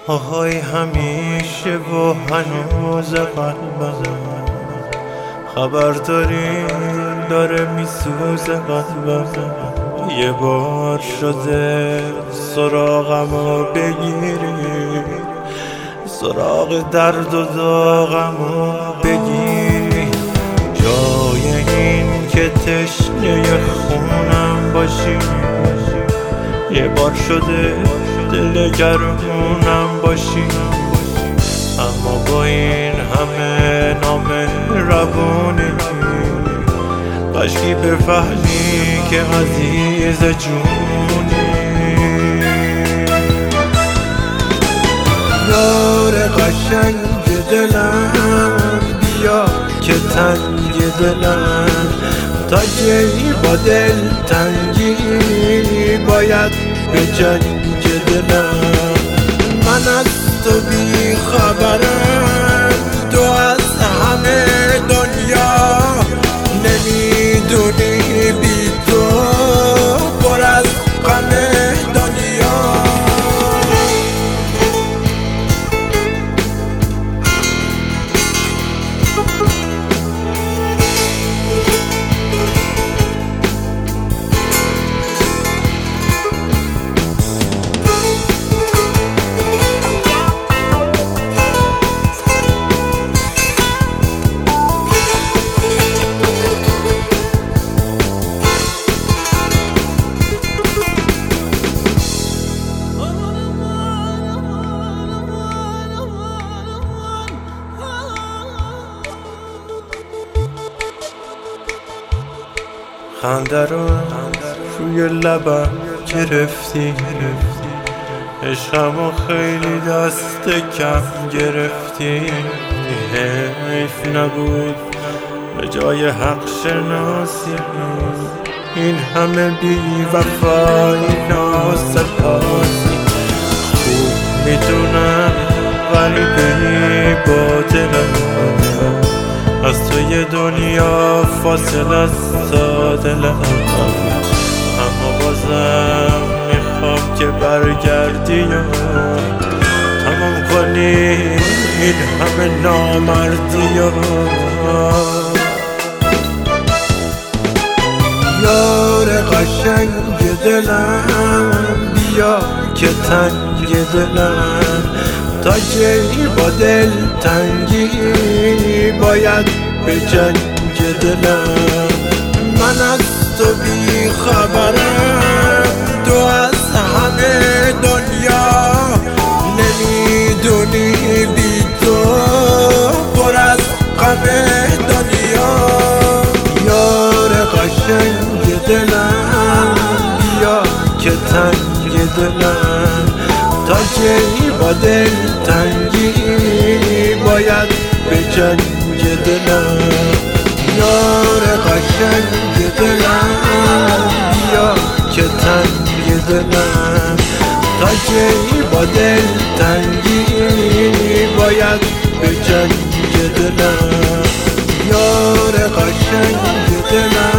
آهای همیشه و هنوز قلبم خبر داره میسوزه قلبم. یه بار شده سراغمو بگیری، سراغ درد و داغمو بگیری، جای این که تشنه خونم باشی. یه بار شده دل گرمونم باشی، اما با این همه نامهربونی کاشکی بفهمی که عزیز جونی. یار قشنگ دلم بیا که تنگ دلم، تا کی با دل تنگی باید به جنگ دلم. من از تو بی خبرم، تو از همه دنیا نمیدونی بی تو پر از غم دنیا. خنده رو روی لبم گرفتی، عشقمو خیلی دست کم گرفتی. حیف نبود به جای حق شناسی این همه بی وفایی ناسپاسی. خوب میدونم غریبی با دلم، از توی دنیا فاصل از دلم، اما بازم میخوام که برگردی و تمام کنی این همه نامردی. یار قشنگ دلم بیا که تنگ دلم، تا کی با دل تنگی باید به جنگ دلم. من از تو بی خبرم، تو از همه دنیا نمیدونی بی تو پر از غم دنیا. یار قشنگ دلم بیا که تنگ دلم، تا کی با دل تنگی باید به جنگ دلم. یار قشنگ دلم بیا که تنگ دلم، تا کی با دل تنگی باید به جنگ دلم. یار قشنگ دلم